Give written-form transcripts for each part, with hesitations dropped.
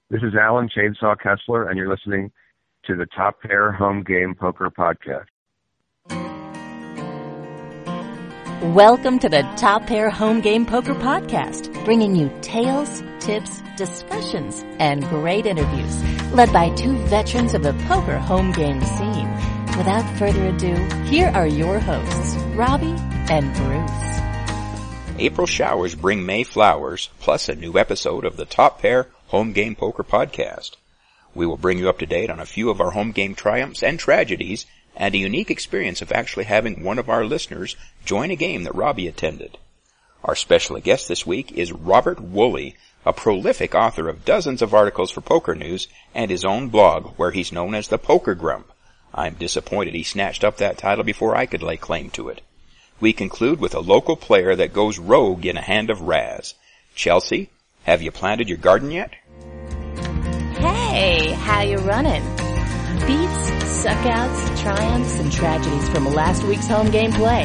This is Alan Chainsaw Kessler, and you're listening to the Top Pair Home Game Poker Podcast. Welcome to the Top Pair Home Game Poker Podcast, bringing you tales, tips, discussions, and great interviews, led by two veterans of the poker home game scene. Without further ado, here are your hosts, Robbie and Bruce. April showers bring May flowers, plus a new episode of the Top Pair Home Game Poker Podcast. We will bring you up to date on a few of our home game triumphs and tragedies, and a unique experience of actually having one of our listeners join a game that Robbie attended. Our special guest this week is Robert Woolley, a prolific author of dozens of articles for Poker News and his own blog where he's known as the Poker Grump. I'm disappointed he snatched up that title before I could lay claim to it. We conclude with a local player that goes rogue in a hand of Raz. Chelsea, have you planted your garden yet? Hey, how you running? Beats, suckouts, triumphs, and tragedies from last week's home game play.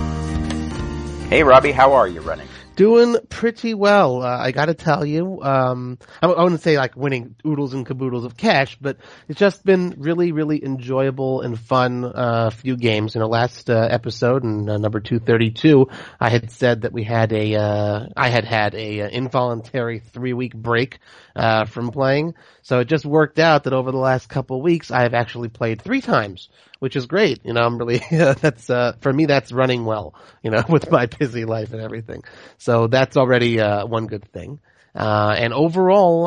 Hey Robbie, how are you running? Doing pretty well. I gotta tell you, I wouldn't say like winning oodles and caboodles of cash, but it's just been really, really enjoyable and fun, few games. Last, episode in number 232, I had said that we had I had a involuntary 3-week break, from playing. So it just worked out that over the last couple of weeks, I have actually played 3 times, which is great. I'm really, that's, for me, that's running well, with my busy life and everything. So that's already, one good thing. And overall,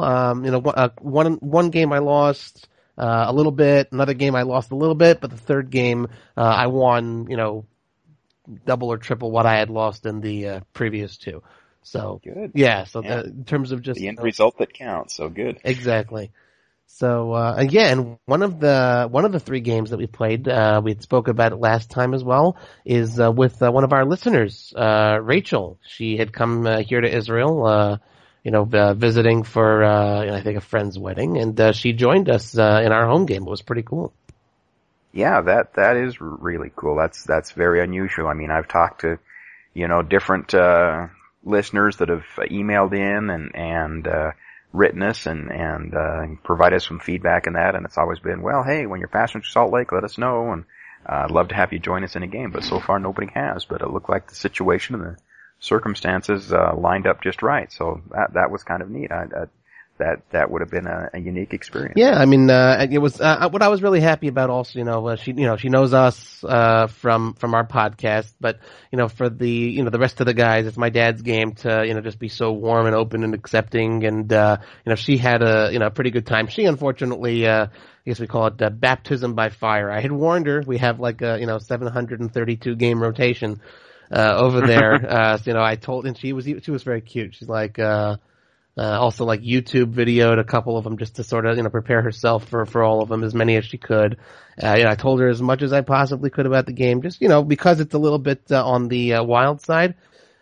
one game I lost, a little bit, another game I lost a little bit, but the third game, I won, double or triple what I had lost in the, previous 2. So, good. Yeah, so yeah. In terms of just the end result that counts, so good. Exactly. So, and one of the 3 games that we played, we had spoke about it last time as well, is, with, one of our listeners, Rachel. She had come, here to Israel, visiting for, I think a friend's wedding, and, she joined us, in our home game. It was pretty cool. Yeah, that is really cool. That's very unusual. I mean, I've talked to, different, listeners that have emailed in and written us and provided us some feedback and that, and it's always been, well, hey, when you're passing through Salt Lake, let us know, and I'd love to have you join us in a game, but so far nobody has, but it looked like the situation and the circumstances lined up just right, so that was kind of neat. That would have been a unique experience. Yeah, I mean, it was, what I was really happy about also, she knows us, from our podcast, but, for the rest of the guys, it's my dad's game to, just be so warm and open and accepting, and, she had a pretty good time. She unfortunately, I guess we call it, baptism by fire. I had warned her, we have like a, 732 game rotation, over there, so, I told, and she was very cute. She's like, also like YouTube videoed a couple of them just to sort of, prepare herself for all of them, as many as she could. I told her as much as I possibly could about the game, just, because it's a little bit, on the, wild side.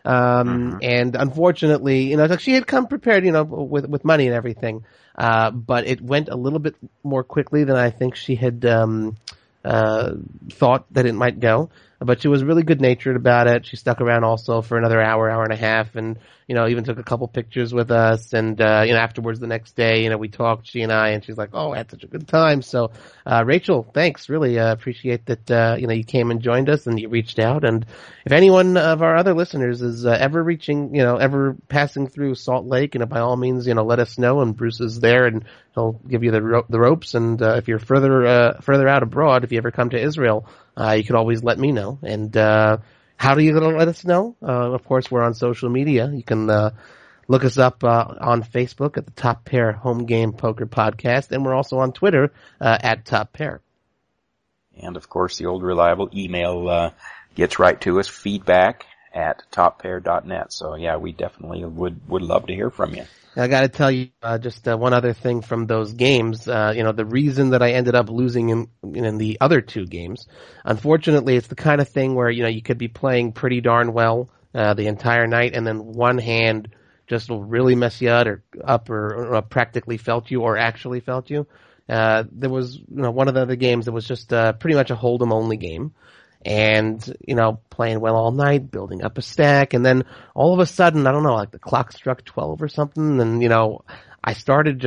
And unfortunately, like she had come prepared, with money and everything. But it went a little bit more quickly than I think she had, thought that it might go. But she was really good-natured about it. She stuck around also for another hour and a half, and, even took a couple pictures with us. And, afterwards the next day, we talked, she and I, and she's like, oh, I had such a good time. So, Rachel, thanks. Really, appreciate that, you came and joined us and you reached out. And if anyone of our other listeners is, ever ever passing through Salt Lake, by all means, let us know. And Bruce is there and he'll give you the ropes. And, if you're further out abroad, if you ever come to Israel, you could always let me know. And, how are you going to let us know? Of course, we're on social media. You can look us up on Facebook at the Top Pair Home Game Poker Podcast, and we're also on Twitter at Top Pair. And, of course, the old reliable email gets right to us, feedback@toppair.net. So, yeah, we definitely would love to hear from you. I got to tell you just one other thing from those games. The reason that I ended up losing in the other 2 games, unfortunately, it's the kind of thing where you could be playing pretty darn well the entire night, and then one hand just will really mess you up or practically felt you or actually felt you. There was one of the other games that was just pretty much a hold'em only game. And, playing well all night, building up a stack, and then all of a sudden, I don't know, like the clock struck 12 or something, and, I started just,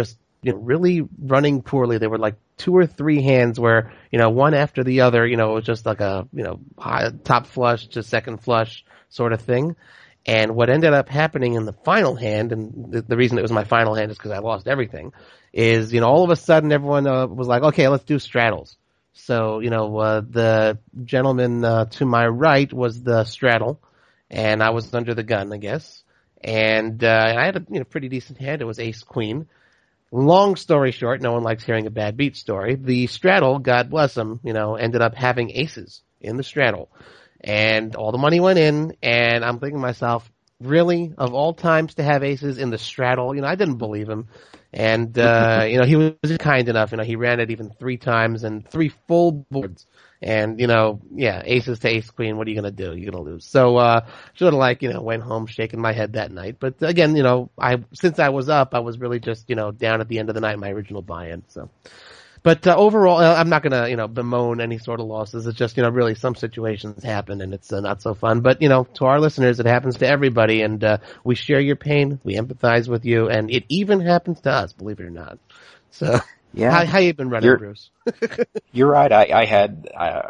really running poorly. There were like 2 or 3 hands where, one after the other, it was just like a, high, top flush to second flush sort of thing. And what ended up happening in the final hand, and the reason it was my final hand is because I lost everything, is, all of a sudden everyone was like, okay, let's do straddles. So, the gentleman to my right was the straddle, and I was under the gun, I guess. And I had a pretty decent hand. It was ace queen. Long story short, no one likes hearing a bad beat story. The straddle, God bless him, ended up having aces in the straddle. And all the money went in, and I'm thinking to myself, really, of all times to have aces in the straddle? I didn't believe him. And, he was kind enough. He ran it even 3 times and 3 full boards. And, aces to ace queen, what are you going to do? You're going to lose. So, sort of went home shaking my head that night. But again, since I was up, I was really just, down at the end of the night, my original buy-in. So. But overall, I'm not going to, bemoan any sort of losses. It's just, really some situations happen and it's not so fun. But, to our listeners, it happens to everybody. And we share your pain. We empathize with you. And it even happens to us, believe it or not. So, yeah. How you been running, Bruce? You're right. I had,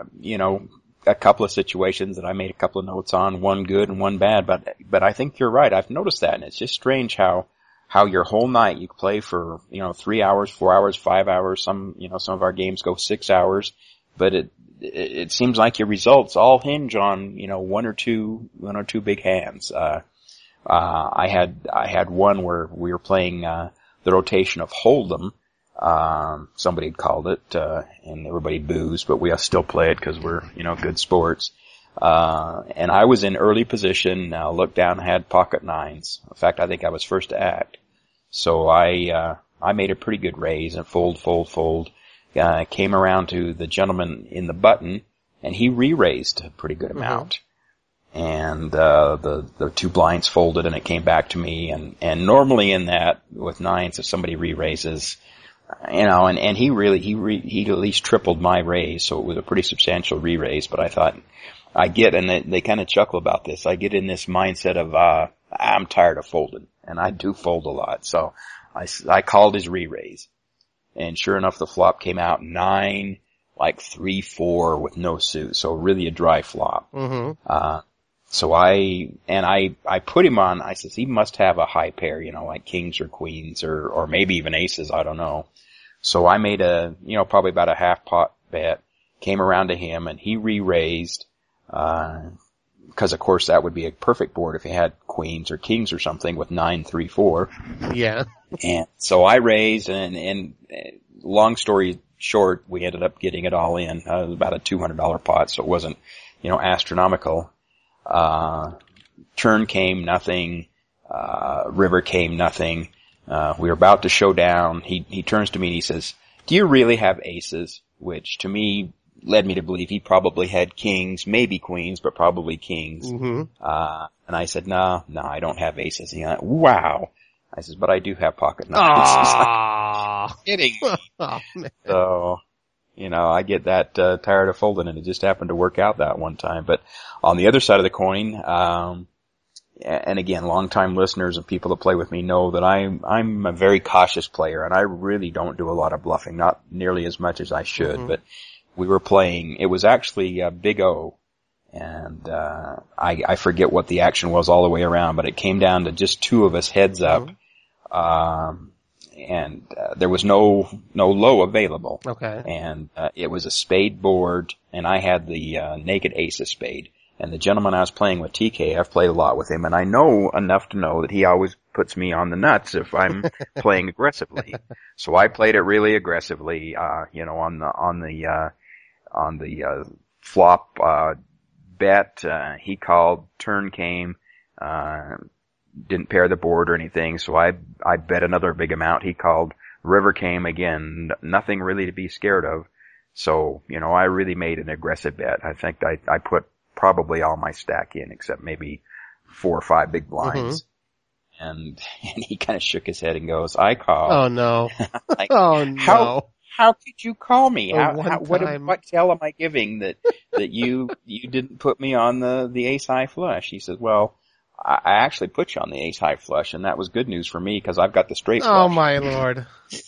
a couple of situations that I made a couple of notes on, one good and one bad. But I think you're right. I've noticed that. And it's just strange how your whole night you play for, 3 hours, 4 hours, 5 hours. Some of our games go 6 hours, but it seems like your results all hinge on, one or two big hands. I had one where we were playing, the rotation of Hold'em. Somebody had called it, and everybody boos, but we still play it because we're, good sports. And I was in early position, looked down, had pocket 9s. In fact, I think I was first to act. So I made a pretty good raise and fold. Came around to the gentleman in the button, and he re-raised a pretty good amount. And, the 2 blinds folded and it came back to me. And normally in that, with 9s, if somebody re-raises, and he at least tripled my raise, so it was a pretty substantial re-raise, but I thought, and they kind of chuckle about this, I get in this mindset of, I'm tired of folding, and I do fold a lot, so I called his re-raise. And sure enough, the flop came out 9, 3-4 with no suit, so really a dry flop. So I put him on, I says, he must have a high pair, like kings or queens or maybe even aces, I don't know. So I made probably about a half pot bet, came around to him and he re-raised, because of course that would be a perfect board if he had queens or kings or something with 9-3-4. Yeah. And so I raised and long story short, we ended up getting it all in. It was about a $200 pot, so it wasn't, astronomical. Turn came, nothing. River came, nothing. We were about to show down. He turns to me and he says, "Do you really have aces?" Which to me led me to believe he probably had kings, maybe queens, but probably kings. And I said, no, I don't have aces. And he went, wow. I says, but I do have pocket 9s. He's like, kidding me. Oh, man. So, I get that tired of folding, and it just happened to work out that one time. But on the other side of the coin, and again, longtime listeners and people that play with me know that I'm a very cautious player, and I really don't do a lot of bluffing, not nearly as much as I should. But we were playing, it was actually Big O, and I forget what the action was all the way around, but it came down to just 2 of us heads up. And there was no low available. Okay. And it was a spade board, and I had the naked ace of spade. And the gentleman I was playing with, TK, I've played a lot with him, and I know enough to know that he always puts me on the nuts if I'm playing aggressively. So I played it really aggressively, on the flop bet. He called, turn came, didn't pair the board or anything, so I bet another big amount. He called, river came again, nothing really to be scared of. So, I really made an aggressive bet. I think I put probably all my stack in except maybe 4 or 5 big blinds. And he kind of shook his head and goes, I call. Oh no. Like, oh no. How could you call me? What tell am I giving that you didn't put me on the ace high flush? He says, well, I actually put you on the ace high flush, and that was good news for me because I've got the straight flush. Oh my lord.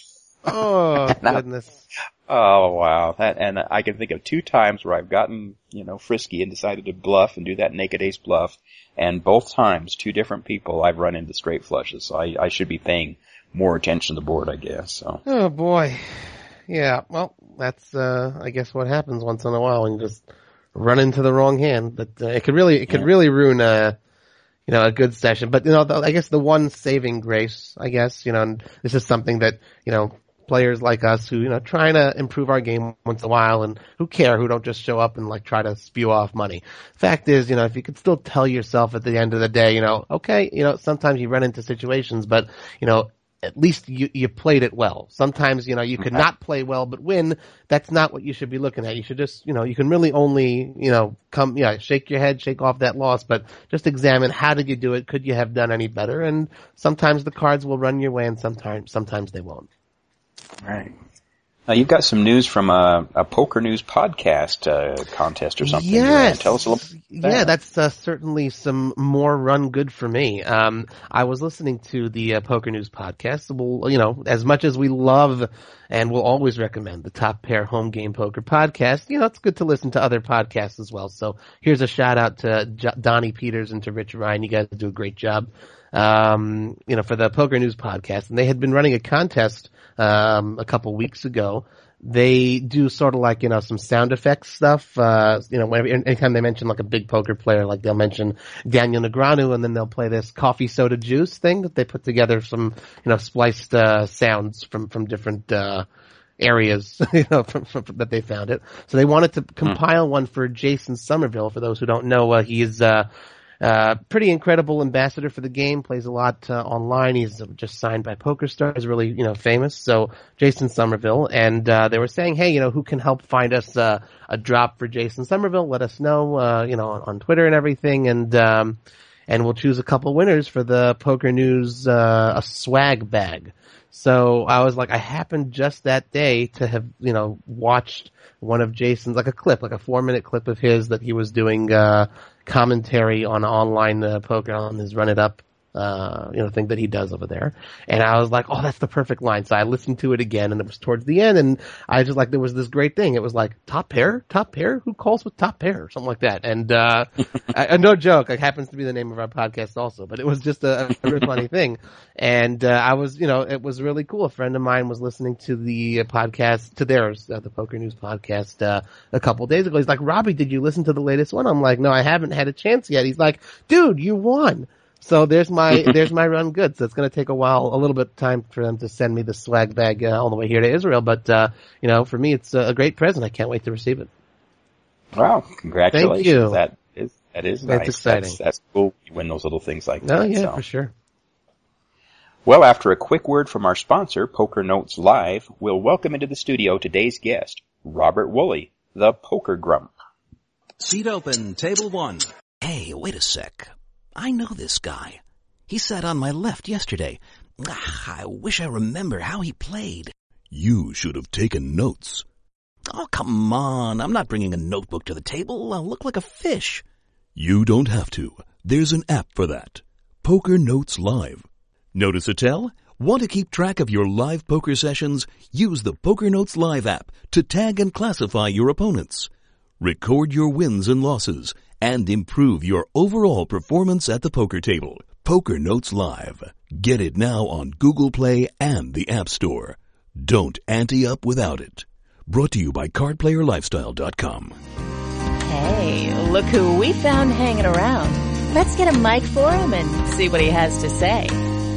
Oh, goodness. Oh, wow. And I can think of 2 times where I've gotten, frisky and decided to bluff and do that naked ace bluff. And both times, 2 different people, I've run into straight flushes. So I should be paying more attention to the board, I guess. So. Oh, boy. Yeah, well, that's, I guess what happens once in a while when you just run into the wrong hand. But it could really ruin a good session. But, I guess the one saving grace, and this is something that, players like us who, trying to improve our game once in a while and who don't just show up and try to spew off money. Fact is, if you could still tell yourself at the end of the day, okay, sometimes you run into situations, but, at least you played it well. Sometimes, you could not play well but win. That's not what you should be looking at. You should just, you can really only, shake your head, shake off that loss, but just examine how did you do it? Could you have done any better? And sometimes the cards will run your way and sometimes they won't. Right. Now you've got some news from a Poker News podcast contest or something. Yes. Tell us a little bit about that. That's certainly some more run good for me. I was listening to the Poker News podcast. Well, as much as we love and will always recommend the Top Pair Home Game Poker podcast, it's good to listen to other podcasts as well. So here's a shout out to Donnie Peters and to Rich Ryan. You guys do a great job. For the Poker News podcast, and they had been running a contest a couple weeks ago. They do sort of some sound effects stuff. Anytime they mention a big poker player, they'll mention Daniel Negreanu, and then they'll play this coffee soda juice thing that they put together some spliced sounds from different areas that they found it. So they wanted to compile one for Jason Somerville. For those who don't know, he is pretty incredible ambassador for the game, plays a lot online. He's just signed by PokerStars, he's really, famous. So Jason Somerville, and they were saying, hey, who can help find us a drop for Jason Somerville? Let us know, on Twitter and everything, and we'll choose a couple winners for the Poker News a swag bag. So I was I happened just that day to have, watched one of Jason's, a clip, a 4-minute clip of his that he was doing commentary on online poker on his Run It Up thing that he does over there. And I was oh, that's the perfect line. So I listened to it again, and it was towards the end, and I just there was this great thing. It was top pair? Who calls with top pair? Or something like that. And no joke, it happens to be the name of our podcast also, but it was just a really funny thing. And I was, it was really cool. A friend of mine was listening to the podcast, to theirs, the Poker News podcast, a couple days ago. He's Robbie, did you listen to the latest one? I'm no, I haven't had a chance yet. He's dude, you won. So there's my run good. So it's going to take a little bit of time for them to send me the swag bag all the way here to Israel. But, for me, it's a great present. I can't wait to receive it. Wow. Congratulations. Thank you. That is nice. That's exciting. That's cool. You win those little things like that. Oh, yeah, for sure. Well, after a quick word from our sponsor, Poker Notes Live, we'll welcome into the studio today's guest, Robert Woolley, the Poker Grump. Seat open, table 1. Hey, wait a sec. I know this guy. He sat on my left yesterday. I wish I remember how he played. You should have taken notes. Oh, come on. I'm not bringing a notebook to the table. I'll look like a fish. You don't have to. There's an app for that. Poker Notes Live. Notice a tell? Want to keep track of your live poker sessions? Use the Poker Notes Live app to tag and classify your opponents. Record your wins and losses and improve your overall performance at the poker table. Poker Notes Live. Get it now on Google Play and the App Store. Don't ante up without it. Brought to you by CardPlayerLifestyle.com. Hey, look who we found hanging around. Let's get a mic for him and see what he has to say.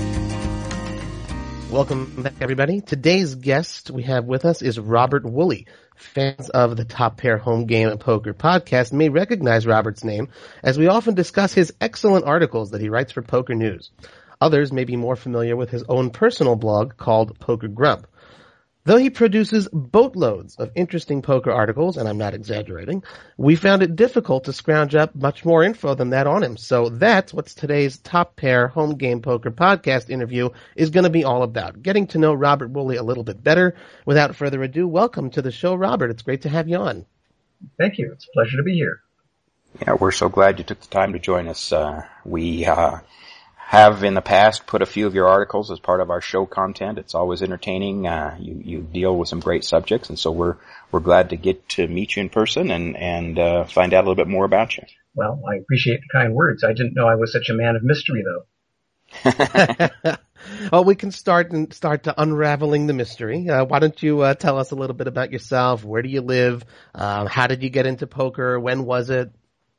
Welcome back, everybody. Today's guest we have with us is Robert Woolley. Fans of the Top Pair Home Game and Poker podcast may recognize Robert's name, as we often discuss his excellent articles that he writes for Poker News. Others may be more familiar with his own personal blog called Poker Grump. Though he produces boatloads of interesting poker articles, and I'm not exaggerating, we found it difficult to scrounge up much more info than that on him. So that's what today's Top Pair Home Game Poker podcast interview is going to be all about, getting to know Robert Woolley a little bit better. Without further ado, welcome to the show, Robert. It's great to have you on. Thank you. It's a pleasure to be here. Yeah, we're so glad you took the time to join us. We have in the past put a few of your articles as part of our show content. It's always entertaining. You deal with some great subjects, and so we're glad to get to meet you in person and find out a little bit more about you. Well, I appreciate the kind words. I didn't know I was such a man of mystery, though. Well, we can start to unraveling the mystery. Why don't you tell us a little bit about yourself? Where do you live? How did you get into poker? When was it?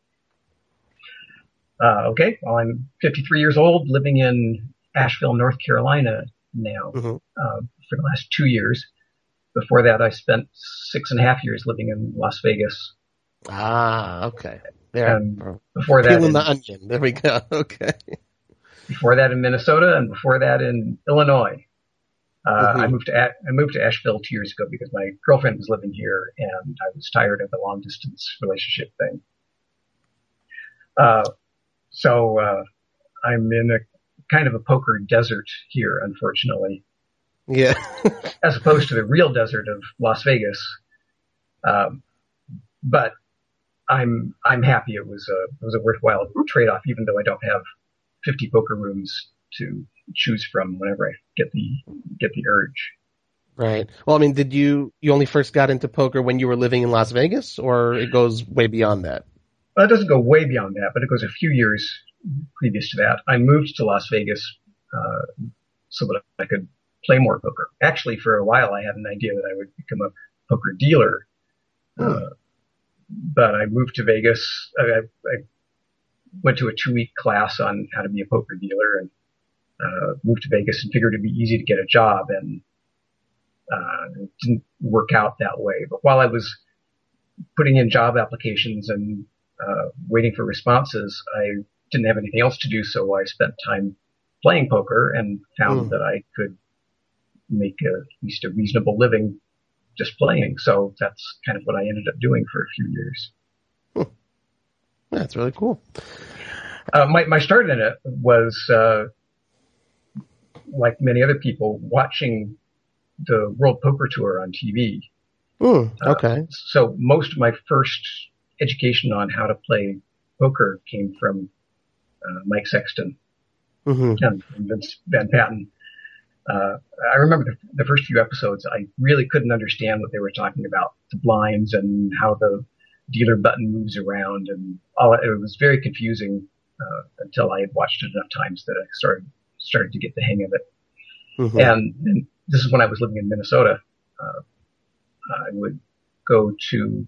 Okay. Well, I'm 53 years old, living in Asheville, North Carolina now, for the last 2 years. Before that, I spent 6.5 years living in Las Vegas. Ah, okay. There. And before that, peeling the onion. There we go. Okay. Before that in Minnesota, and before that in Illinois. I moved to Asheville 2 years ago because my girlfriend was living here, and I was tired of the long distance relationship thing. So I'm in a kind of a poker desert here, unfortunately. Yeah. As opposed to the real desert of Las Vegas. But I'm happy it was a worthwhile trade-off, even though I don't have 50 poker rooms to choose from whenever I get the urge. Right. Well, I mean, did you only first got into poker when you were living in Las Vegas, or it goes way beyond that? Well, it doesn't go way beyond that, but it goes a few years previous to that. I moved to Las Vegas so that I could play more poker. Actually, for a while, I had an idea that I would become a poker dealer. But I moved to Vegas. I went to a 2-week class on how to be a poker dealer, and moved to Vegas and figured it'd be easy to get a job, and it didn't work out that way. But while I was putting in job applications and waiting for responses, I didn't have anything else to do, so I spent time playing poker and found that I could make at least a reasonable living just playing. So that's kind of what I ended up doing for a few years. That's really cool. My start in it was, like many other people, watching the World Poker Tour on TV. Okay. So most of my first education on how to play poker came from Mike Sexton and Vince Van Patten. I remember the first few episodes, I really couldn't understand what they were talking about, the blinds and how the dealer button moves around, and all. It was very confusing until I had watched it enough times that I started to get the hang of it. And this is when I was living in Minnesota. I would go to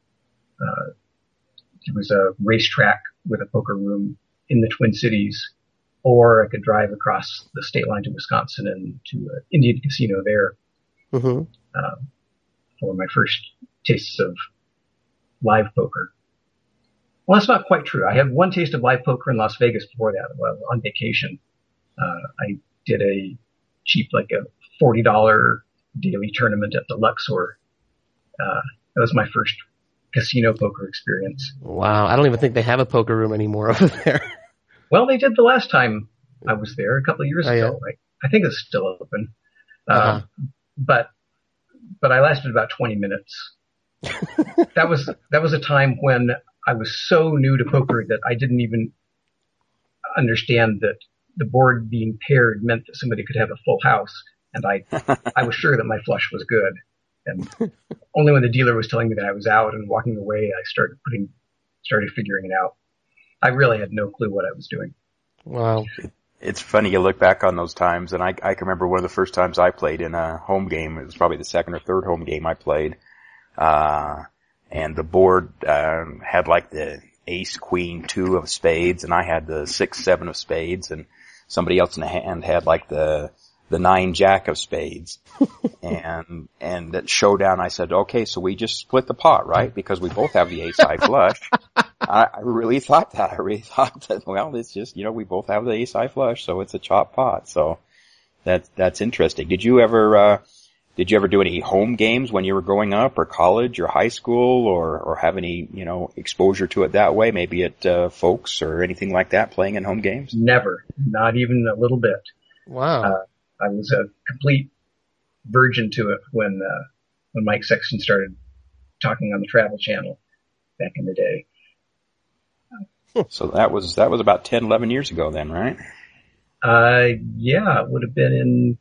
there was a racetrack with a poker room in the Twin Cities, or I could drive across the state line to Wisconsin and to an Indian casino there for my first tastes of live poker. Well, that's not quite true. I had one taste of live poker in Las Vegas before that, on vacation. I did a cheap, like a $40 daily tournament at the Luxor. That was my first casino poker experience. Wow. I don't even think they have a poker room anymore over there. Well, they did the last time I was there a couple of years ago. Yeah. I think it's still open. But I lasted about 20 minutes. That was a time when I was so new to poker that I didn't even understand that the board being paired meant that somebody could have a full house. And I was sure that my flush was good. And only when the dealer was telling me that I was out and walking away, I started figuring it out. I really had no clue what I was doing. Wow. It's funny, you look back on those times, and I can remember one of the first times I played in a home game. It was probably the second or third home game I played. And the board had like the ace, queen, 2 of spades, and I had the 6, 7 of spades, and somebody else in the hand had like the 9 jack of spades. and at showdown I said, okay, so we just split the pot, right? Because we both have the ace high flush. I really thought that, well, it's just, we both have the ace high flush, so it's a chop pot. So that's interesting. Did you ever do any home games when you were growing up, or college or high school, or have any, exposure to it that way? Maybe at Folks or anything like that, playing in home games? Never. Not even a little bit. Wow. I was a complete virgin to it when Mike Sexton started talking on the Travel Channel back in the day. So that was about 10, 11 years ago then, right? Yeah, it would have been in,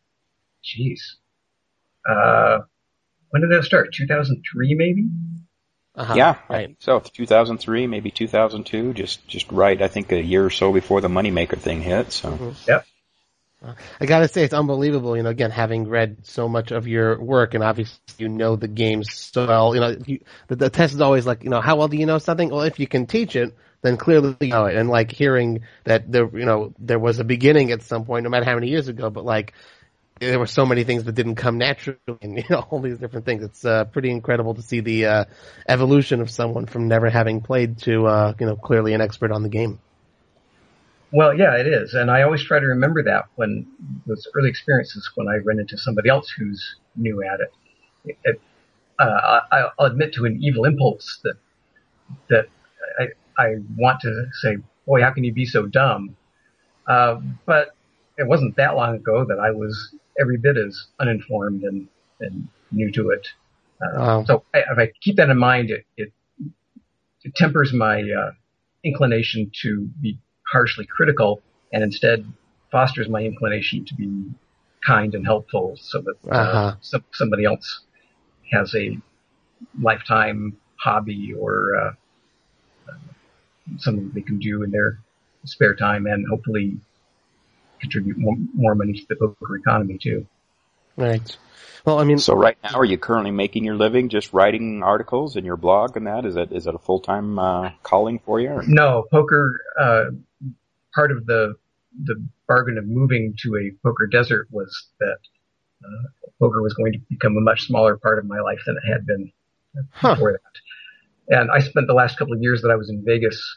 when did that start? 2003 maybe? Yeah, right. I think so. 2003, maybe 2002, just right, I think a year or so before the Moneymaker thing hit, so. Mm-hmm. Yep. I gotta say, it's unbelievable, again, having read so much of your work, and obviously you know the games so well, the test is always like, how well do you know something? Well, if you can teach it, then clearly you know it. And like hearing that there was a beginning at some point, no matter how many years ago, but like, there were so many things that didn't come naturally, and all these different things. It's pretty incredible to see the evolution of someone from never having played to clearly an expert on the game. Well, yeah, it is, and I always try to remember that when those early experiences when I run into somebody else who's new at it. I'll admit to an evil impulse that I want to say, "Boy, how can you be so dumb?" But it wasn't that long ago that I was every bit as uninformed and new to it. So if I keep that in mind, it tempers my inclination to be harshly critical, and fosters my inclination to be kind and helpful, so that somebody else has a lifetime hobby or something they can do in their spare time, and hopefully contribute more money to the poker economy too. Right. Well, so right now, are you currently making your living just writing articles in your blog and that? Is it a full-time calling for you? Or? No, poker. Part of the bargain of moving to a poker desert was that poker was going to become a much smaller part of my life than it had been before that. And I spent the last couple of years that I was in Vegas,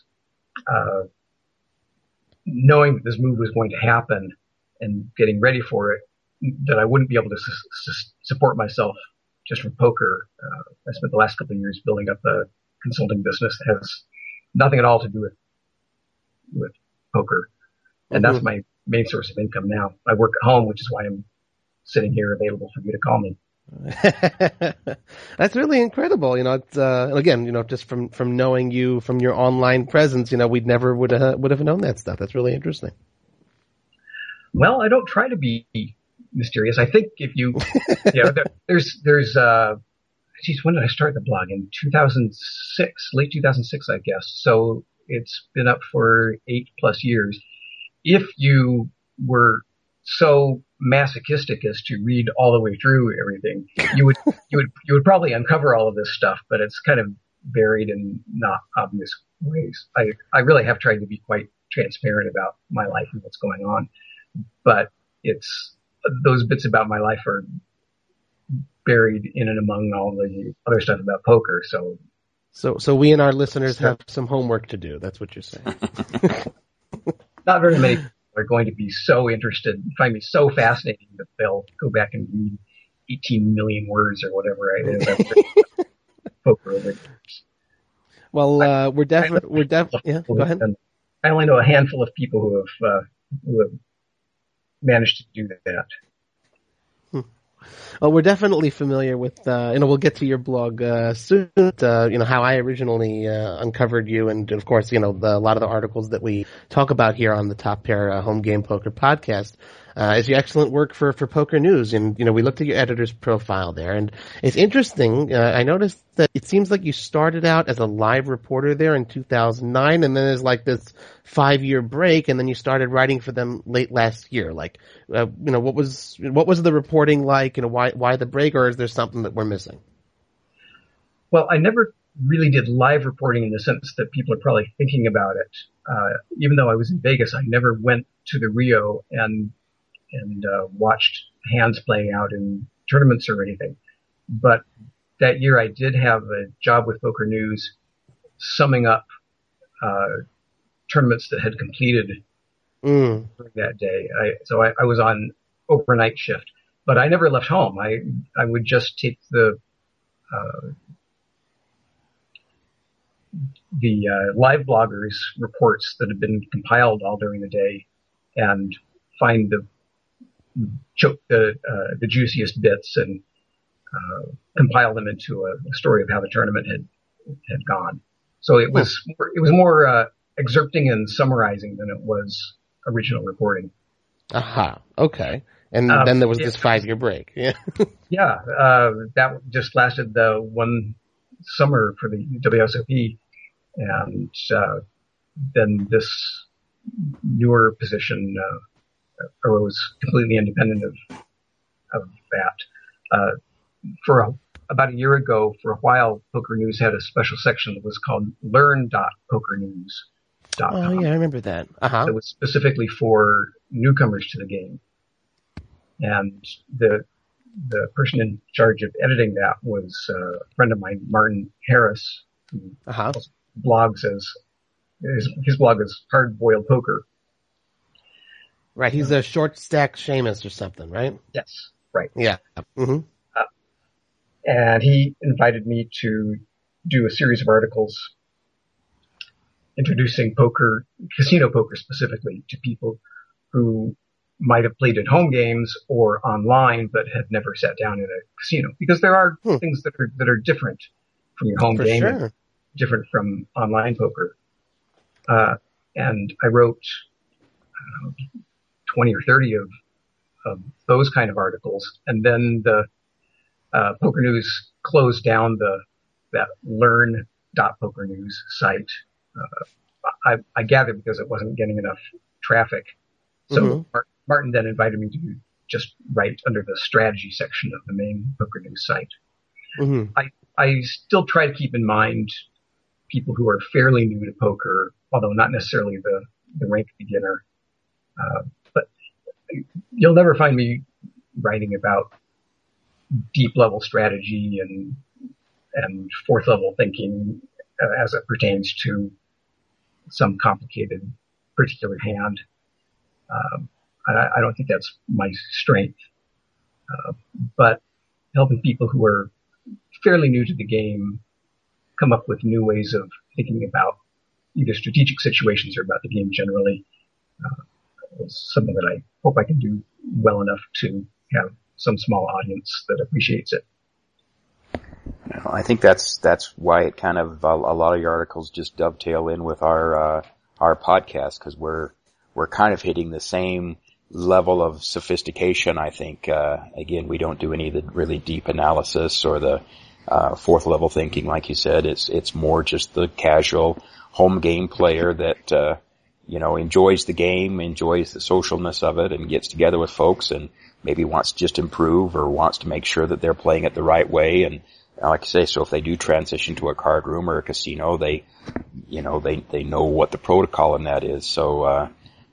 knowing that this move was going to happen and getting ready for it, that I wouldn't be able to support myself just from poker. I spent the last couple of years building up a consulting business that has nothing at all to do with poker. And that's my main source of income now. I work at home, which is why I'm sitting here available for you to call me. That's really incredible. It's, again, just from knowing you from your online presence, we'd never would have known that stuff. That's really interesting. Well, I don't try to be mysterious. I think if you, there's, when did I start the blog? In 2006, late 2006, I guess. So it's been up for 8+ years. If you were so masochistic as to read all the way through everything, you would probably uncover all of this stuff, but it's kind of buried in not obvious ways. I really have tried to be quite transparent about my life and what's going on, but those bits about my life are buried in and among all the other stuff about poker. So we and our listeners have some homework to do. That's what you're saying. Not very many people are going to be so interested, find me so fascinating that they'll go back and read 18 million words or whatever it is. Poker over years. Well, we're definitely, yeah, go ahead. I only know a handful of people who have managed to do that. Well, we're definitely familiar with, we'll get to your blog soon, how I originally uncovered you, and of course, a lot of the articles that we talk about here on the Top Pair Home Game Poker podcast is your excellent work for Poker News. And, we looked at your editor's profile there, and it's interesting. I noticed that it seems like you started out as a live reporter there in 2009, and then there's like this 5-year break, and then you started writing for them late last year. Like, what was the reporting like? Why the break, or is there something that we're missing? Well, I never really did live reporting in the sense that people are probably thinking about it. Even though I was in Vegas, I never went to the Rio and watched hands playing out in tournaments or anything. But that year I did have a job with Poker News summing up tournaments that had completed during that day. So I was on overnight shift, but I never left home. I would just take the live bloggers reports that had been compiled all during the day and find the juiciest bits and compile them into a story of how the tournament had gone. So it was more excerpting and summarizing than it was original reporting. Aha. Okay. And then there was this 5-year break. Yeah. Yeah. That just lasted the one summer for the WSOP. And then this newer position arose completely independent of that. For about a year ago, for a while, Poker News had a special section that was called learn.pokernews.com. Oh, yeah, I remember that. Uh-huh. It was specifically for newcomers to the game. And the person in charge of editing that was a friend of mine, Martin Harris, who blogs as his blog is Hard Boiled Poker. Right, he's a short stack Seamus or something, right? Yes, right. Yeah. Mm-hmm. And he invited me to do a series of articles introducing poker, casino poker specifically, to people who might have played at home games or online but had never sat down in a casino. Because there are things that are different from your home game and different from online poker. And I wrote 20 or 30 of those kind of articles. And then the Poker News closed down that learn.pokernews site. I gather because it wasn't getting enough traffic. So Martin then invited me to just write under the strategy section of the main Poker News site. Mm-hmm. I still try to keep in mind people who are fairly new to poker, although not necessarily the rank beginner. But you'll never find me writing about deep level strategy and fourth level thinking as it pertains to some complicated particular hand. I don't think that's my strength. But helping people who are fairly new to the game come up with new ways of thinking about either strategic situations or about the game generally is something that I hope I can do well enough to have some small audience that appreciates it. I think that's why it kind of a lot of your articles just dovetail in with our podcast, because we're kind of hitting the same level of sophistication. I think again, we don't do any of the really deep analysis or the fourth level thinking, like you said. It's more just the casual home game player that enjoys the game, enjoys the socialness of it, and gets together with folks and maybe wants to just improve or wants to make sure that they're playing it the right way. And like I say, so if they do transition to a card room or a casino, they know what the protocol in that is. So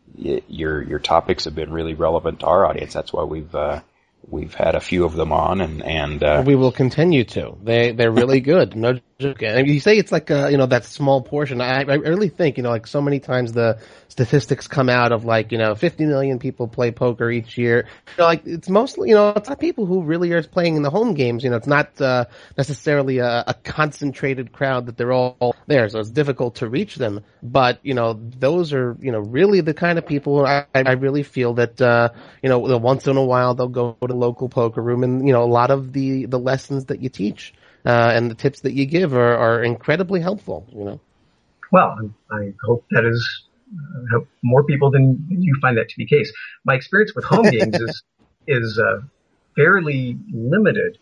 your topics have been really relevant to our audience. That's why we've had a few of them on, and we will continue to. They're really good. No joke. I mean, you say it's like that small portion. I really think like so many times the statistics come out of 50 million people play poker each year. It's mostly it's not people who really are playing in the home games. It's not necessarily a concentrated crowd that they're all there, so it's difficult to reach them. But those are really the kind of people I really feel that once in a while they'll go to the local poker room, and a lot of the lessons that you teach and the tips that you give are incredibly helpful. Well, I hope that is. I hope more people than you find that to be the case. My experience with home games is fairly limited.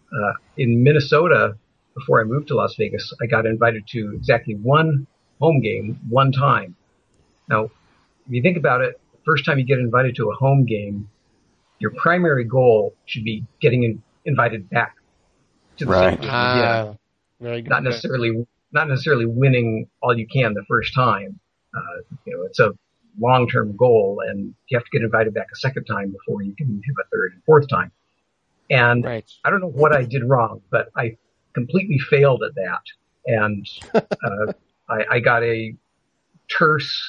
In Minnesota, before I moved to Las Vegas, I got invited to exactly one home game one time. Now, if you think about it, the first time you get invited to a home game, your primary goal should be getting invited back to the same game. Very good. Not necessarily winning all you can the first time. It's a long-term goal, and you have to get invited back a second time before you can have a third and fourth time. And right. I don't know what I did wrong, but I completely failed at that. And I got a terse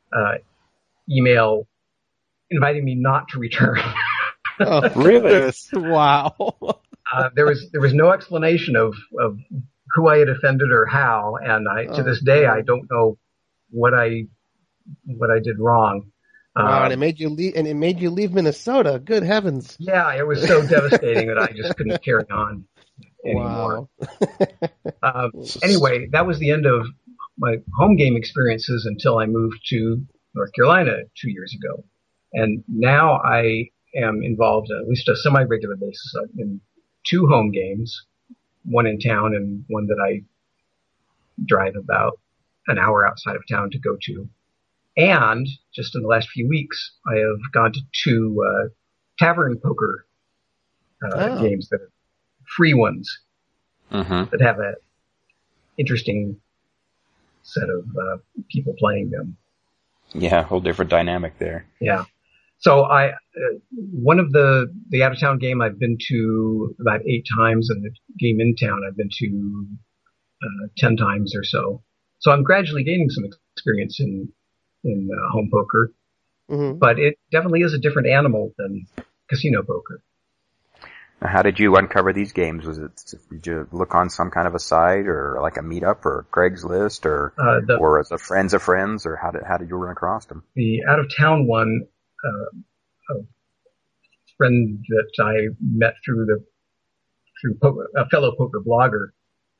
email inviting me not to return. Oh, really? Wow. There was no explanation of who I had offended or how, and to this day I don't know what I did wrong. Wow, and it made you leave Minnesota. Good heavens. Yeah, it was so devastating that I just couldn't carry on anymore. Wow. Anyway, that was the end of my home game experiences until I moved to North Carolina 2 years ago. And now I am involved at least a semi-regular basis in 2 home games, one in town and one that I drive about an hour outside of town to go to. And just in the last few weeks, I have gone to 2 tavern poker games that are free ones that have an interesting set of people playing them. Yeah, a whole different dynamic there. Yeah. So one of the out-of-town game I've been to about 8 times, and the game in town I've been to 10 times or so. So I'm gradually gaining some experience in home poker, but it definitely is a different animal than casino poker. How did you uncover these games? Did you look on some kind of a site or like a meetup or Craigslist or as a friends of friends, or how did you run across them? The out-of-town one, a friend that I met through a fellow poker blogger,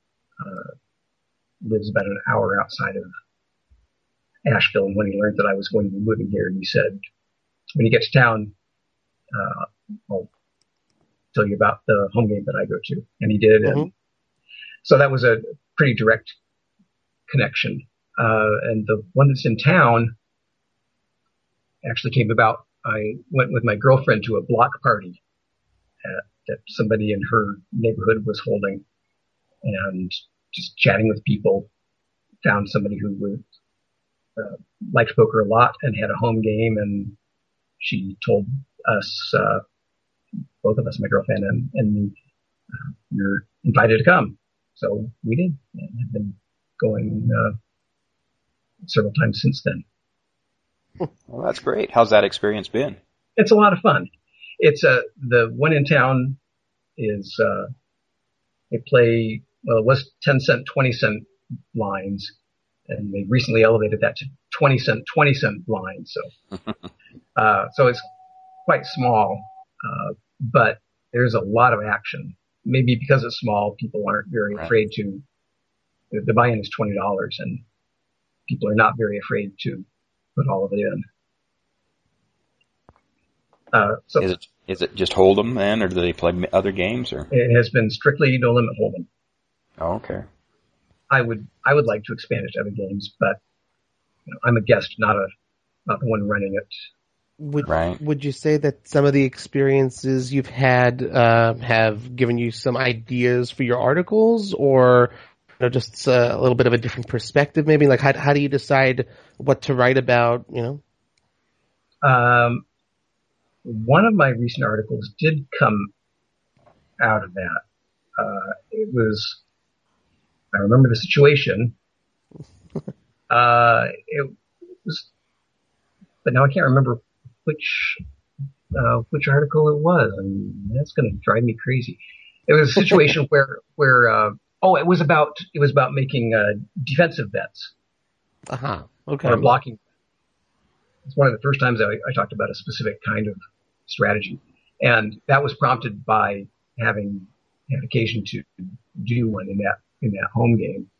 lives about an hour outside of Asheville. And when he learned that I was going to be moving here, he said, when you get to town, I'll tell you about the home game that I go to. And he did. And so that was a pretty direct connection. And the one that's in town actually came about. I went with my girlfriend to a block party that somebody in her neighborhood was holding, and just chatting with people, found somebody who liked poker a lot and had a home game, and she told us, both of us, my girlfriend and me, you're invited to come. So we did, and have been going several times since then. Well, that's great. How's that experience been? It's a lot of fun. It's the one in town is they play, well, it was 10-cent, 20-cent blinds, and they recently elevated that to 20-cent, 20-cent blinds. So so it's quite small, but there's a lot of action. Maybe because it's small, people aren't very afraid to. The buy-in is $20, and people are not very afraid to put all of it in. So is it just Hold'em then, or do they play other games? Or it has been strictly no limit Hold'em. Oh, okay. I would like to expand it to other games, but I'm a guest, not the one running it. Would you say that some of the experiences you've had have given you some ideas for your articles, or just a little bit of a different perspective? Maybe like how do you decide what to write about? One of my recent articles did come out of that. It was, I remember the situation. It was, but now I can't remember which article it was, and that's going to drive me crazy. It was a situation where it was about making defensive bets. Okay. Or blocking. It's one of the first times I talked about a specific kind of strategy, and that was prompted by having had occasion to do one in that home game.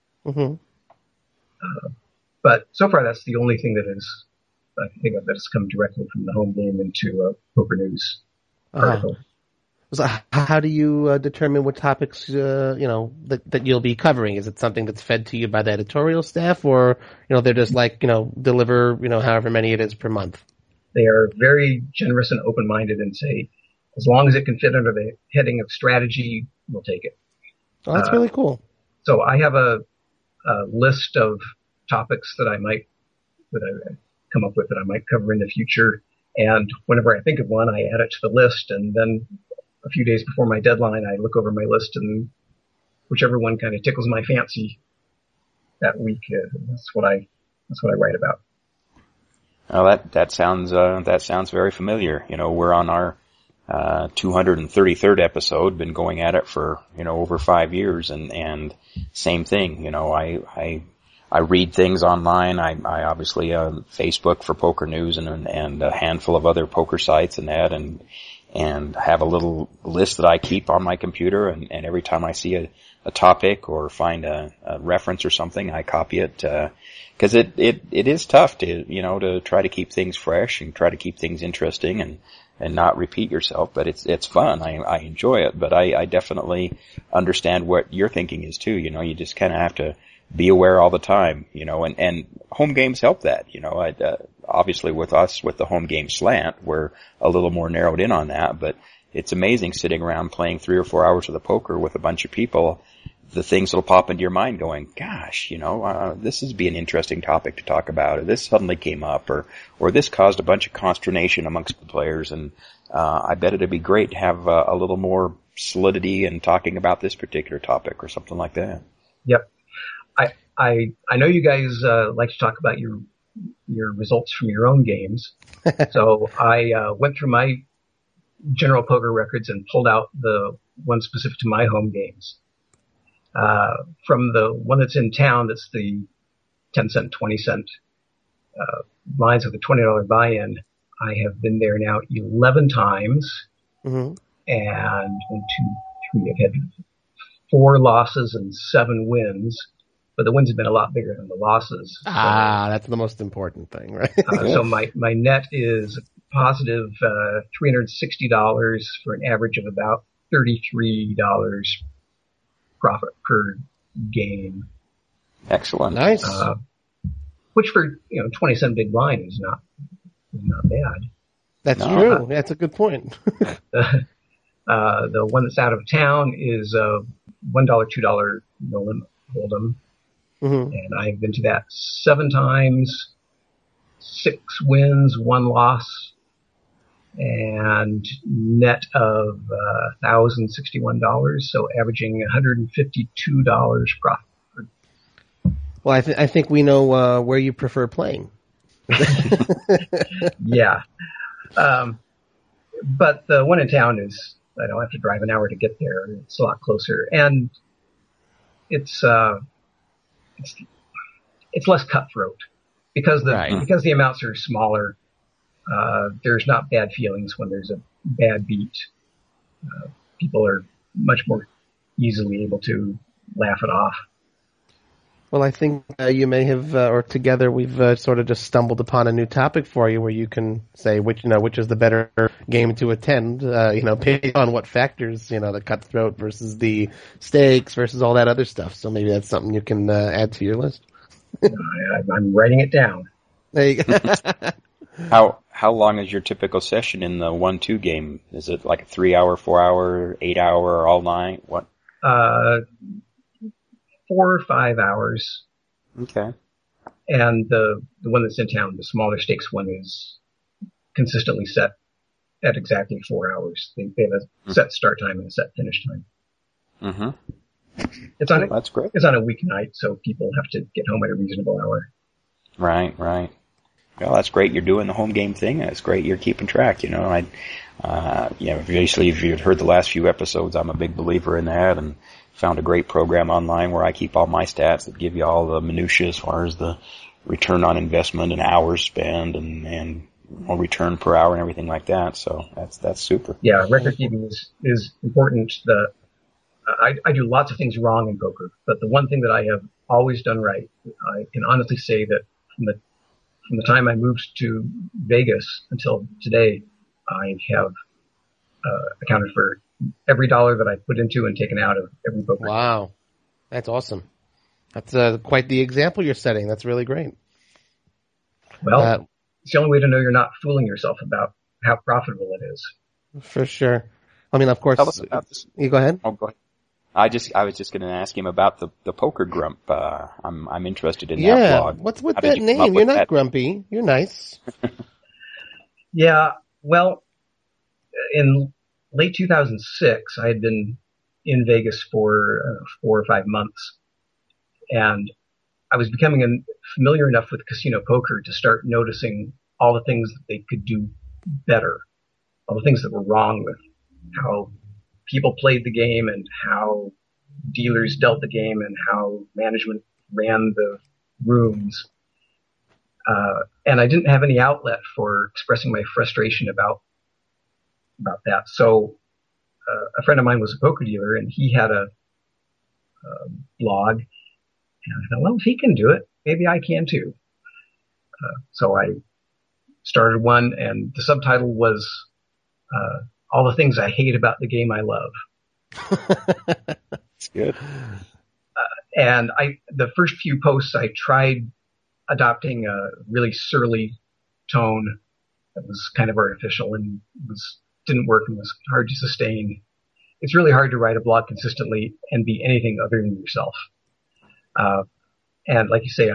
But so far, that's the only thing that I can think of that has come directly from the home game into a Poker News article. So how do you determine what topics that you'll be covering? Is it something that's fed to you by the editorial staff, or they're just like deliver however many it is per month? They are very generous and open-minded and say, as long as it can fit under the heading of strategy, we'll take it. Oh, that's really cool. So I have a list of topics that I come up with that I might cover in the future, and whenever I think of one, I add it to the list, and then a few days before my deadline, I look over my list, and whichever one kind of tickles my fancy that week, that's what I write about. Oh, that sounds very familiar. We're on our 233rd episode, been going at it for over 5 years, and same thing. I read things online. I obviously Facebook for Poker News and a handful of other poker sites and that, and have a little list that I keep on my computer, and every time I see a topic or find a reference or something, I copy it, cause it is tough to try to keep things fresh and try to keep things interesting and not repeat yourself, but it's fun. I enjoy it, but I definitely understand what your thinking is too. You just kind of have to be aware all the time, and home games help that, obviously with us, with the home game slant, we're a little more narrowed in on that, but it's amazing sitting around playing 3 or 4 hours of the poker with a bunch of people, the things that'll pop into your mind going, gosh, this would be an interesting topic to talk about, or this suddenly came up, or this caused a bunch of consternation amongst the players, and I bet it'd be great to have a little more solidity in talking about this particular topic or something like that. Yep. I know you guys like to talk about your results from your own games. So I went through my general poker records and pulled out the one specific to my home games. From the one that's in town, that's the 10 cent, 20 cent lines with a $20 buy-in. I have been there now 11 times. Mm-hmm. And 1, 2, 3, I've had 4 losses and 7 wins. But the wins have been a lot bigger than the losses. So, that's the most important thing, right? So my net is positive $360 for an average of about $33 profit per game. Excellent. Nice. Which for 20 cent big blind is not bad. That's true. That's a good point. The one that's out of town is $1, $2 no limit hold'em. Mm-hmm. And I've been to that 7 times, 6 wins, 1 loss, and net of $1,061, so averaging $152 profit. Well, I think we know where you prefer playing. Yeah. But the one in town is, I don't have to drive an hour to get there. It's a lot closer. And it's less cutthroat because the amounts are smaller. There's not bad feelings when there's a bad beat. People are much more easily able to laugh it off. Well, I think you may have, or together we've sort of just stumbled upon a new topic for you where you can say which is the better game to attend, based on what factors, the cutthroat versus the stakes versus all that other stuff. So maybe that's something you can add to your list. I'm writing it down. There you go. How long is your typical session in the 1-2 game? Is it like a 3-hour, 4-hour, 8-hour, all night? What? 4 or 5 hours. Okay. And the one that's in town, the smaller stakes one, is consistently set at exactly 4 hours. They have a set start time and a set finish time. Mm-hmm. That's great. It's on a weeknight, so people have to get home at a reasonable hour. Right. Well, that's great. You're doing the home game thing. That's great. You're keeping track. Obviously, if you've heard the last few episodes, I'm a big believer in that, and found a great program online where I keep all my stats that give you all the minutiae as far as the return on investment and hours spent and return per hour and everything like that. So that's super. Yeah, record keeping is important. I do lots of things wrong in poker, but the one thing that I have always done right, I can honestly say that from the time I moved to Vegas until today, I have accounted for every dollar that I put into and taken out of every poker. Wow. That's awesome. That's quite the example you're setting. That's really great. Well, it's the only way to know you're not fooling yourself about how profitable it is. For sure. I mean, of course. Tell us about this. You go ahead. Oh, go ahead. I was just going to ask him about the poker grump. I'm interested in that blog. What's with that name? You're not grumpy. You're nice. Yeah. Well, in late 2006, I had been in Vegas for 4 or 5 months, and I was becoming familiar enough with casino poker to start noticing all the things that they could do better, all the things that were wrong with how people played the game and how dealers dealt the game and how management ran the rooms. And I didn't have any outlet for expressing my frustration about about that. So a friend of mine was a poker dealer, and he had a blog. And I thought, well, if he can do it, maybe I can too. So I started one, and the subtitle was all the things I hate about the game I love. That's good. And the first few posts, I tried adopting a really surly tone that was kind of artificial and didn't work and was hard to sustain. It's really hard to write a blog consistently and be anything other than yourself. And like you say,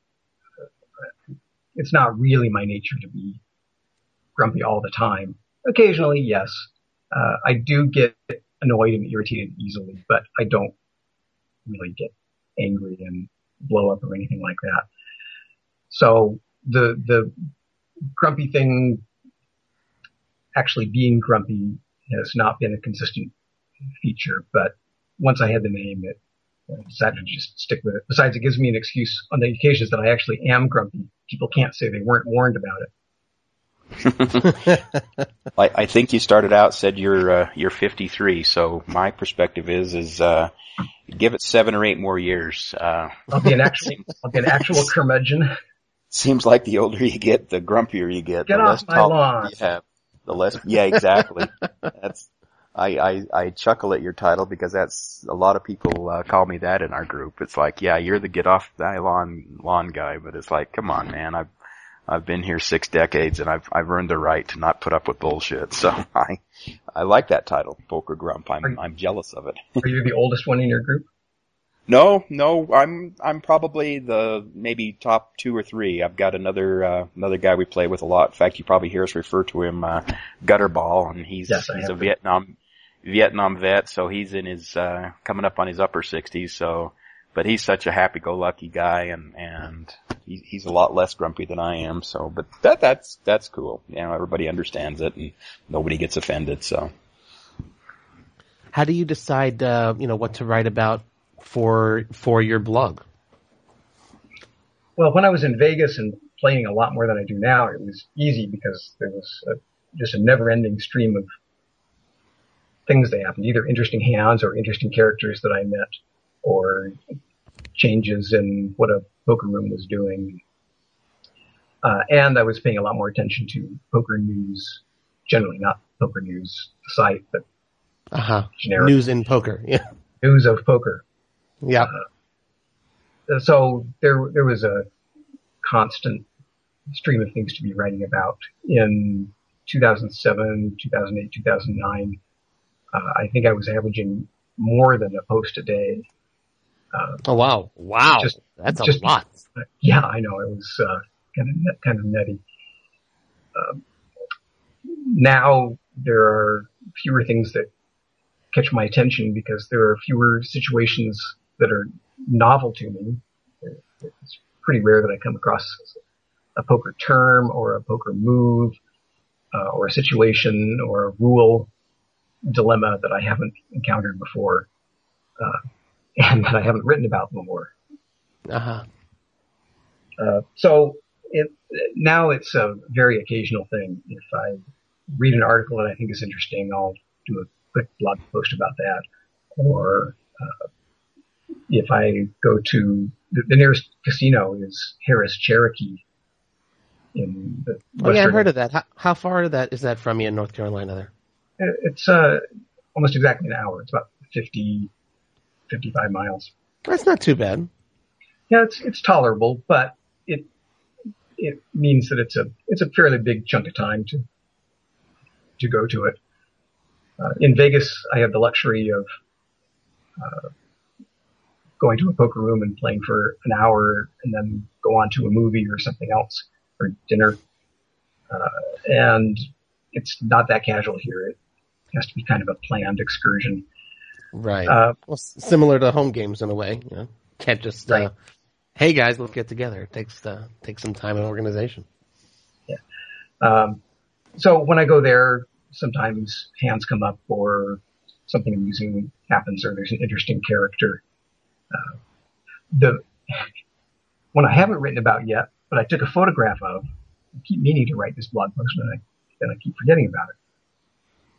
it's not really my nature to be grumpy all the time. Occasionally, yes. I do get annoyed and irritated easily, but I don't really get angry and blow up or anything like that. So the grumpy thing, actually being grumpy, has not been a consistent feature, but once I had the name, I decided to just stick with it. Besides, it gives me an excuse on the occasions that I actually am grumpy. People can't say they weren't warned about it. I think you started out, said you're 53, so my perspective is give it 7 or 8 more years. I'll be an actual curmudgeon. Seems like the older you get, the grumpier you get. Get the off less my lawn. You have, the less. Yeah, exactly. I chuckle at your title because that's a lot of people call me that in our group. It's like, yeah, you're the get off thy lawn guy, but it's like, come on, man, I've been here 6 decades and I've earned the right to not put up with bullshit. So I like that title, Poker Grump. I'm jealous of it. Are you the oldest one in your group? No, I'm probably the maybe top 2 or 3. I've got another guy we play with a lot. In fact, you probably hear us refer to him, Gutterball, and he's a Vietnam vet, so he's in his, coming up on his upper 60s, so, but he's such a happy-go-lucky guy, and he's a lot less grumpy than I am, so, but that's cool. You know, everybody understands it, and nobody gets offended, so. How do you decide, what to write about for your blog? Well, when I was in Vegas and playing a lot more than I do now, it was easy because there was just a never-ending stream of things that happened, either interesting hands or interesting characters that I met, or changes in what a poker room was doing. And I was paying a lot more attention to poker news, generally not poker news, the site, but generic. News in poker, yeah. News of poker. Yeah. So there was a constant stream of things to be writing about. In 2007, 2008, 2009, I think I was averaging more than a post a day. Oh wow! That's a lot. Yeah, I know, it was kind of nutty. Now there are fewer things that catch my attention because there are fewer situations that are novel to me. It's pretty rare that I come across a poker term or a poker move or a situation or a rule dilemma that I haven't encountered before and that I haven't written about before. So now it's a very occasional thing. If I read an article that I think is interesting, I'll do a quick blog post about that. Or if I go to the nearest casino is Harris Cherokee in the Western. Yeah, I've heard of that. How far is that from you in North Carolina there? It's almost exactly an hour. It's about 55 miles. That's not too bad. Yeah, it's tolerable, but it means that it's a fairly big chunk of time to go to it. In Vegas, I have the luxury of going to a poker room and playing for an hour and then go on to a movie or something else or dinner. And it's not that casual here. It has to be kind of a planned excursion. Right. Well, similar to home games in a way. You know, can't just, hey guys, let's get together. It takes some time and organization. Yeah. So when I go there, sometimes hands come up or something amusing happens or there's an interesting character. One I haven't written about yet, but I took a photograph of, I keep meaning to write this blog post and then I keep forgetting about it.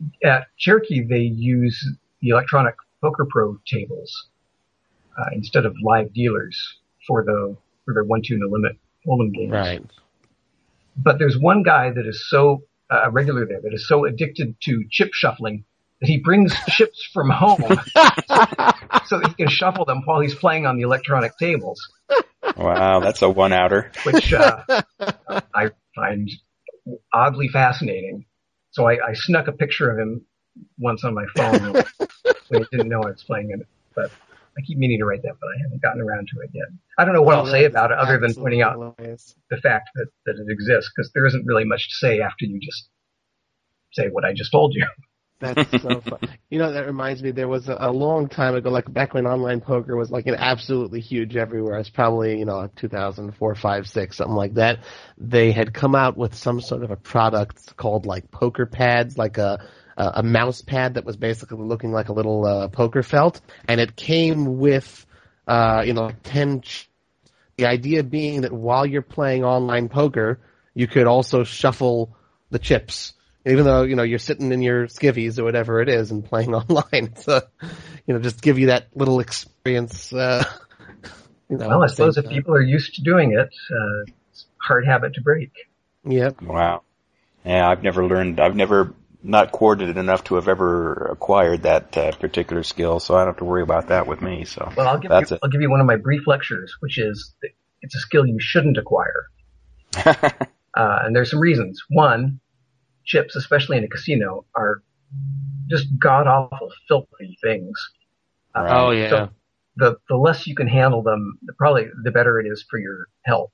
at Cherokee, they use the electronic Poker Pro tables instead of live dealers for their 1-2 no limit hold'em games. Right. But there's one guy that is so regular there that is so addicted to chip shuffling that he brings chips from home so that he can shuffle them while he's playing on the electronic tables. Wow, that's a one-outer. Which I find oddly fascinating. So I snuck a picture of him once on my phone when he didn't know I was playing it. But I keep meaning to write that, but I haven't gotten around to it yet. I don't know what I'll say about it other than pointing out the fact that it exists, because there isn't really much to say after you just say what I just told you. That's so fun. You know, that reminds me, there was a long time ago, like back when online poker was like an absolutely huge everywhere. It's probably, 2004, 5, 6, something like that. They had come out with some sort of a product called like poker pads, like a mouse pad that was basically looking like a little poker felt, and it came with 10. The idea being that while you're playing online poker, you could also shuffle the chips, even though you're sitting in your skivvies or whatever it is and playing online. So, just give you that little experience. Well, I suppose if people are used to doing it, it's a hard habit to break. Yep. Wow. Yeah, I've never not coordinated enough to have ever acquired that particular skill, so I don't have to worry about that with me. So, well, I'll give you one of my brief lectures, which is that it's a skill you shouldn't acquire, and there's some reasons. One, chips, especially in a casino, are just god awful, filthy things. Oh yeah. So the less you can handle them, probably the better it is for your health.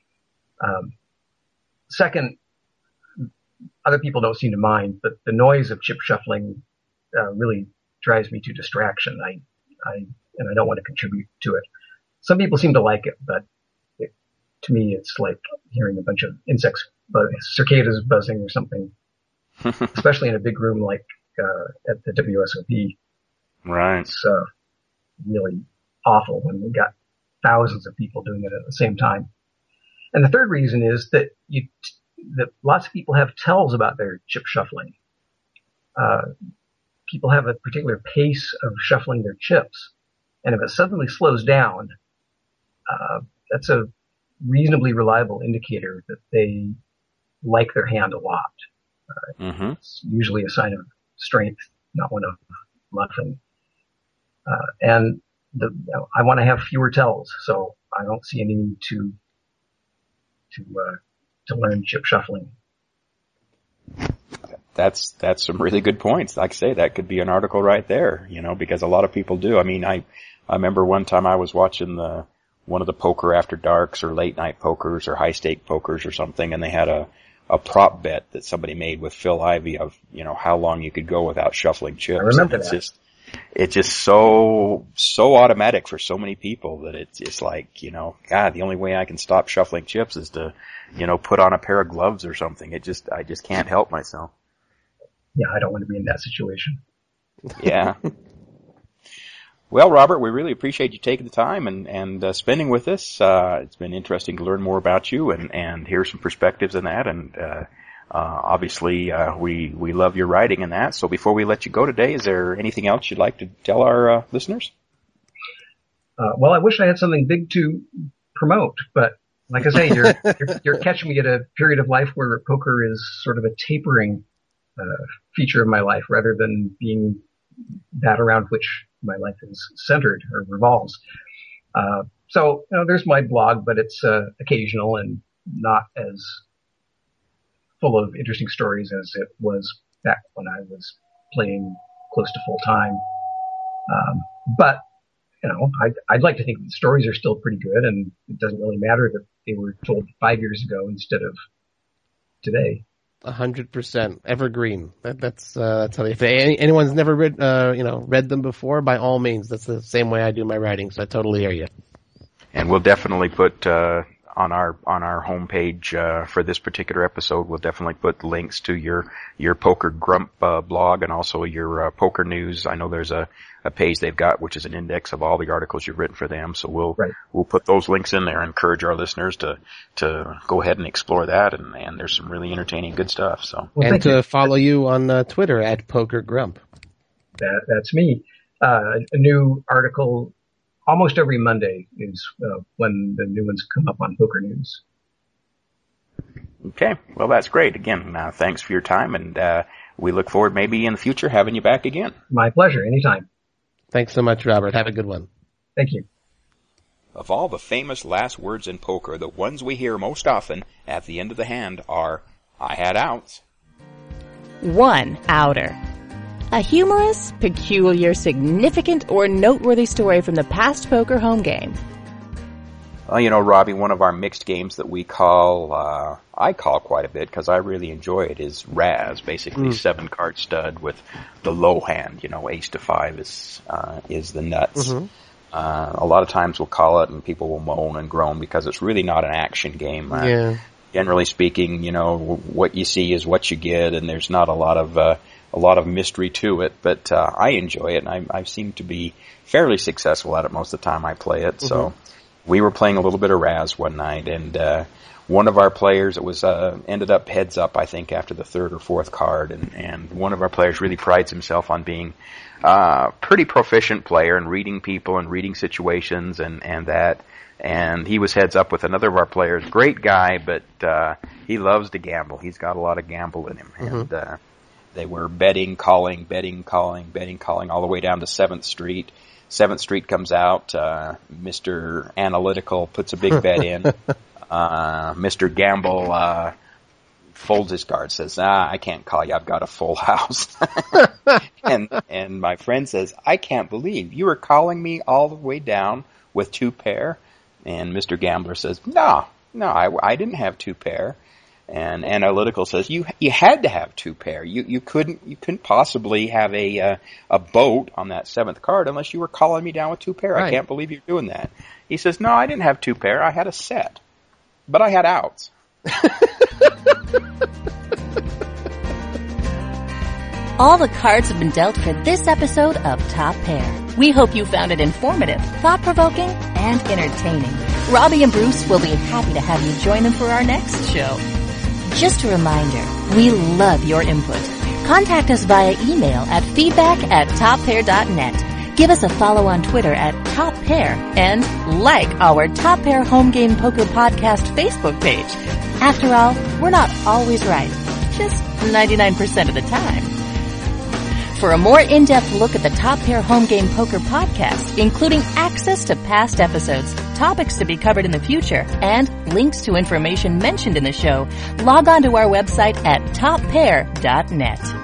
Second, other people don't seem to mind, but the noise of chip shuffling really drives me to distraction. I don't want to contribute to it. Some people seem to like it, but to me, it's like hearing a bunch of insects, cicadas buzzing or something. Especially in a big room like at the WSOP. Right. It's really awful when we've got thousands of people doing it at the same time. And the third reason is that that lots of people have tells about their chip shuffling. People have a particular pace of shuffling their chips, and if it suddenly slows down, that's a reasonably reliable indicator that they like their hand a lot. It's usually a sign of strength, not one of bluffing. And I want to have fewer tells, so I don't see any need to learn chip shuffling. That's some really good points. Like I say, that could be an article right there, because a lot of people do. I mean, I remember one time I was watching one of the poker after darks or late night pokers or high stake pokers or something, and they had a prop bet that somebody made with Phil Ivey of, how long you could go without shuffling chips. I remember that. It's just so automatic for so many people that it's like, God, the only way I can stop shuffling chips is to, put on a pair of gloves or something. I just can't help myself. Yeah, I don't want to be in that situation. Yeah. Well, Robert, we really appreciate you taking the time and spending with us. It's been interesting to learn more about you and hear some perspectives on that. And obviously, we love your writing and that. So before we let you go today, is there anything else you'd like to tell our listeners? Well, I wish I had something big to promote, but like I say, you're catching me at a period of life where poker is sort of a tapering feature of my life rather than being that around which my life is centered or revolves. So, there's my blog, but it's occasional and not as full of interesting stories as it was back when I was playing close to full time. But, I'd like to think that the stories are still pretty good, and it doesn't really matter that they were told 5 years ago instead of today. 100% evergreen. That's how they. If anyone's never read them before, by all means, that's the same way I do my writing. So I totally hear you. And we'll definitely put on our homepage for this particular episode, we'll definitely put links to your Poker Grump blog and also your Poker News. I know there's a page they've got which is an index of all the articles you've written for them. So we'll put those links in there and encourage our listeners to go ahead and explore that. And there's some really entertaining good stuff. So and to follow you on Twitter at Poker Grump. That's me. A new article almost every Monday is when the new ones come up on Poker News. Okay. Well, that's great. Again, thanks for your time, and we look forward maybe in the future having you back again. My pleasure. Anytime. Thanks so much, Robert. Have a good one. Thank you. Of all the famous last words in poker, the ones we hear most often at the end of the hand are, "I had outs." One outer. A humorous, peculiar, significant, or noteworthy story from the past poker home game. Well, Robbie, one of our mixed games that we call, I call quite a bit because I really enjoy it, is Raz, basically 7-card stud with the low hand. Ace to 5 is the nuts. Mm-hmm. A lot of times we'll call it and people will moan and groan because it's really not an action game. Generally speaking, what you see is what you get, and there's not a lot of mystery to it, but I enjoy it, and I seem to be fairly successful at it most of the time I play it. Mm-hmm. So we were playing a little bit of Raz one night, and one of our players, it was ended up heads up, I think, after the third or fourth card, and one of our players really prides himself on being a pretty proficient player and reading people and reading situations and that. And he was heads up with another of our players, great guy, but he loves to gamble. He's got a lot of gamble in him, mm-hmm. and they were betting, calling all the way down to 7th Street. 7th Street comes out. Mr. Analytical puts a big bet in. Mr. Gamble folds his card, says, I can't call you. I've got a full house. and my friend says, I can't believe you were calling me all the way down with 2 pair. And Mr. Gambler says, no, I didn't have 2 pair. And Analytical says, you had to have 2 pair. You couldn't possibly have a boat on that 7th card unless you were calling me down with 2 pair. Right. I can't believe you're doing that. He says, no, I didn't have 2 pair. I had a set, but I had outs. All the cards have been dealt for this episode of Top Pair. We hope you found it informative, thought-provoking, and entertaining. Robbie and Bruce will be happy to have you join them for our next show. Just a reminder, we love your input. Contact us via email at feedback@toppair.net. Give us a follow on Twitter at Top Pair and like our Top Pair Home Game Poker Podcast Facebook page. After all, we're not always right, just 99% of the time. For a more in-depth look at the Top Pair Home Game Poker Podcast, including access to past episodes, topics to be covered in the future, and links to information mentioned in the show, log on to our website at toppair.net.